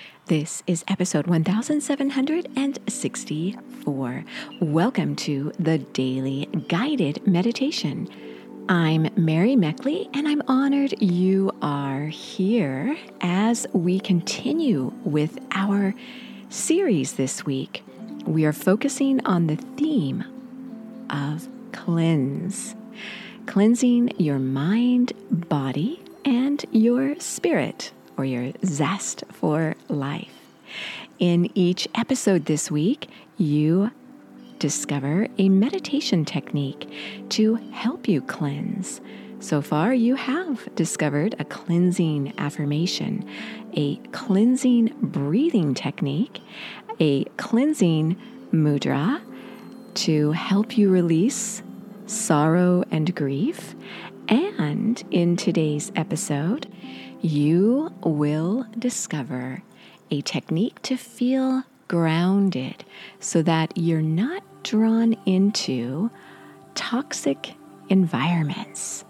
This is episode 1764. Welcome to the Daily Guided Meditation. I'm Mary Meckley, and I'm honored you are here as we continue with our series this week. We are focusing on the theme of cleanse, cleansing your mind, body, and your spirit, or your zest for life. In each episode this week, you discover a meditation technique to help you cleanse. So far, you have discovered a cleansing affirmation, a cleansing breathing technique, a cleansing mudra to help you release sorrow and grief. And in today's episode, you will discover a technique to feel grounded so that you're not drawn into toxic environments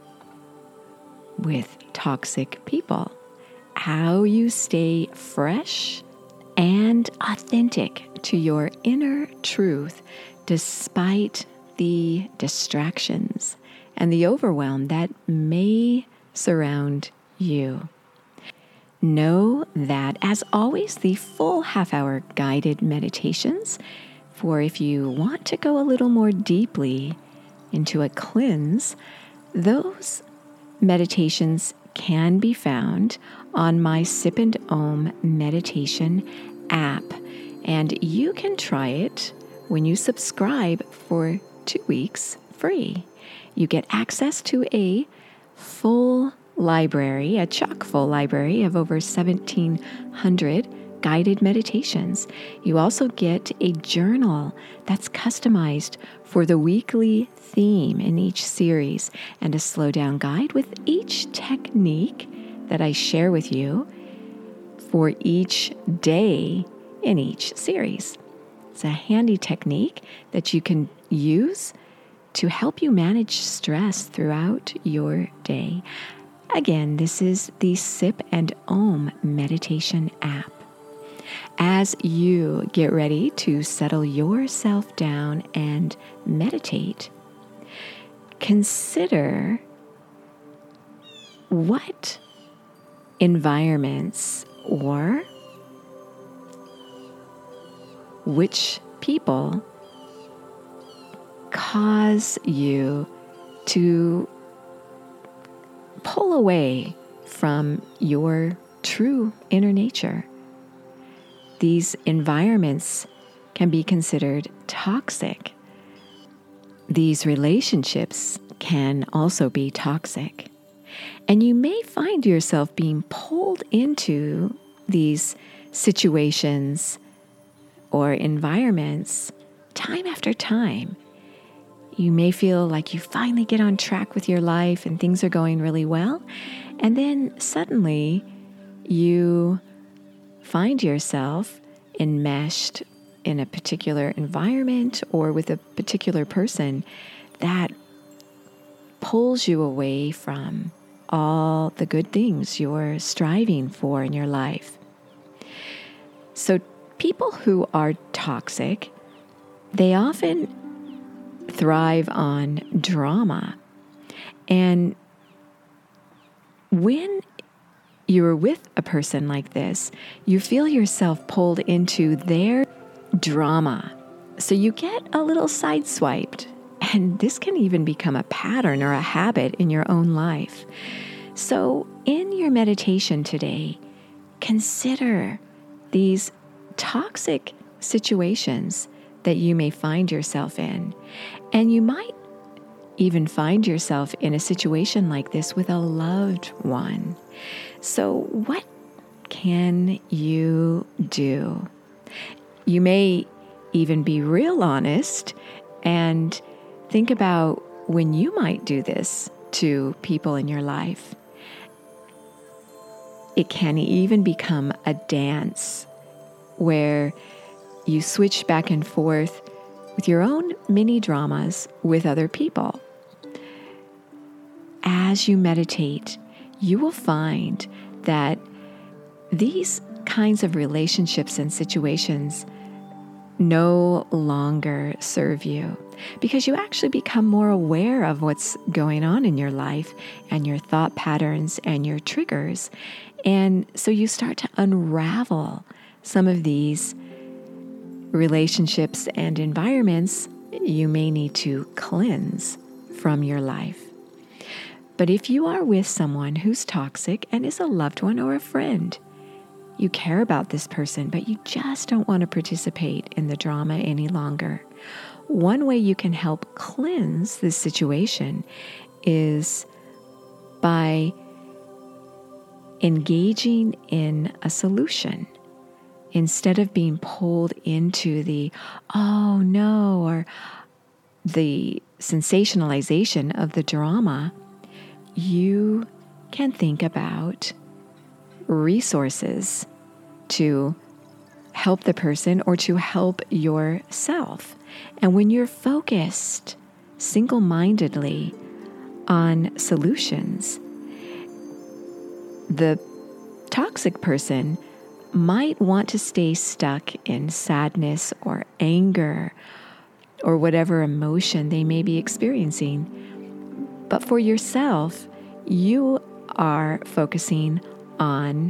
with toxic people. How you stay fresh and authentic to your inner truth despite the distractions and the overwhelm that may surround you. Know that, as always, the full half-hour guided meditations, for if you want to go a little more deeply into a cleanse, those meditations can be found on my Sip and Om meditation app. And you can try it when you subscribe for 2 weeks free. You get access to a full library, a chock-full library of over 1,700 guided meditations. You also get a journal that's customized for the weekly theme in each series and a slow-down guide with each technique that I share with you for each day in each series. It's a handy technique that you can use to help you manage stress throughout your day. Again, this is the Sip and Om meditation app. As you get ready to settle yourself down and meditate, consider what environments or which people cause you to pull away from your true inner nature. These environments can be considered toxic. These relationships can also be toxic. And you may find yourself being pulled into these situations or environments time after time. You may feel like you finally get on track with your life and things are going really well. And then suddenly you find yourself enmeshed in a particular environment or with a particular person that pulls you away from all the good things you're striving for in your life. So people who are toxic, they often thrive on drama. And when you're with a person like this, you feel yourself pulled into their drama. So you get a little sideswiped. And this can even become a pattern or a habit in your own life. So in your meditation today, consider these toxic situations that you may find yourself in. And you might even find yourself in a situation like this with a loved one. So what can you do? You may even be real honest and think about when you might do this to people in your life. It can even become a dance where you switch back and forth with your own mini dramas with other people. As you meditate, you will find that these what kinds of relationships and situations no longer serve you, because you actually become more aware of what's going on in your life and your thought patterns and your triggers. And so you start to unravel some of these relationships and environments you may need to cleanse from your life. But if you are with someone who's toxic and is a loved one or a friend, you care about this person, but you just don't want to participate in the drama any longer. One way you can help cleanse this situation is by engaging in a solution. Instead of being pulled into the, oh no, or the sensationalization of the drama, you can think about resources to help the person or to help yourself. And when you're focused single-mindedly on solutions, the toxic person might want to stay stuck in sadness or anger or whatever emotion they may be experiencing. But for yourself, you are focusing on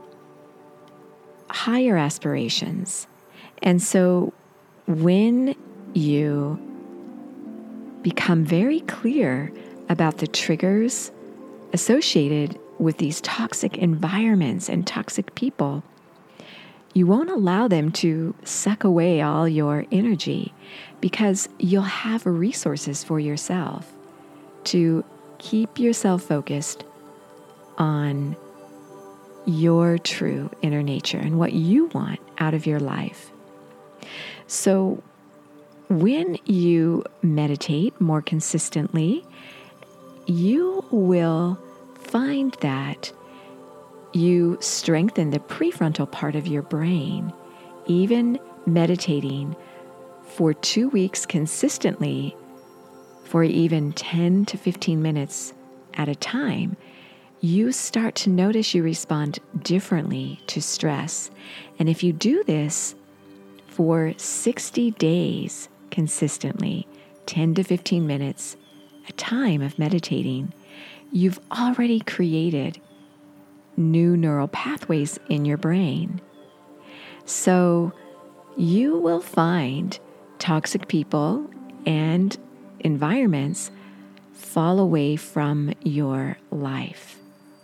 higher aspirations. And so when you become very clear about the triggers associated with these toxic environments and toxic people, you won't allow them to suck away all your energy, because you'll have resources for yourself to keep yourself focused on your true inner nature and what you want out of your life. So when you meditate more consistently, you will find that you strengthen the prefrontal part of your brain. Even meditating for 2 weeks consistently, for even 10 to 15 minutes at a time, you start to notice you respond differently to stress. And if you do this for 60 days consistently, 10 to 15 minutes a time of meditating, you've already created new neural pathways in your brain. So you will find toxic people and environments fall away from your life.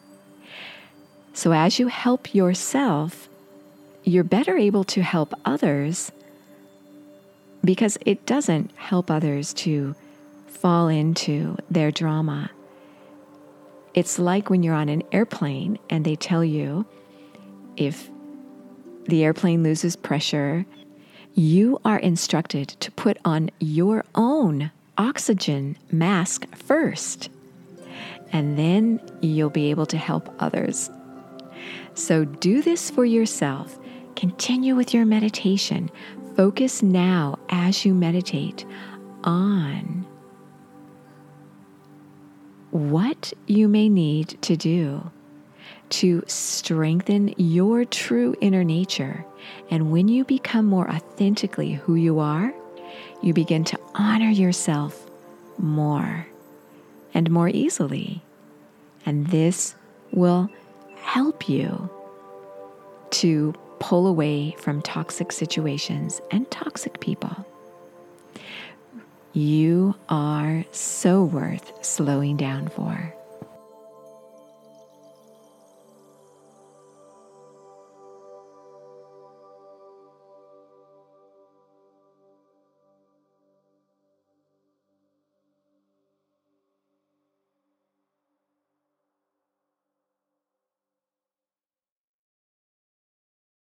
So as you help yourself, you're better able to help others, because it doesn't help others to fall into their drama. It's like when you're on an airplane and they tell you if the airplane loses pressure, you are instructed to put on your own oxygen mask first, and then you'll be able to help others. So do this for yourself. Continue with your meditation. Focus now as you meditate on what you may need to do to strengthen your true inner nature. And when you become more authentically who you are, you begin to honor yourself more and more easily. And this will help you to pull away from toxic situations and toxic people. You are so worth slowing down for.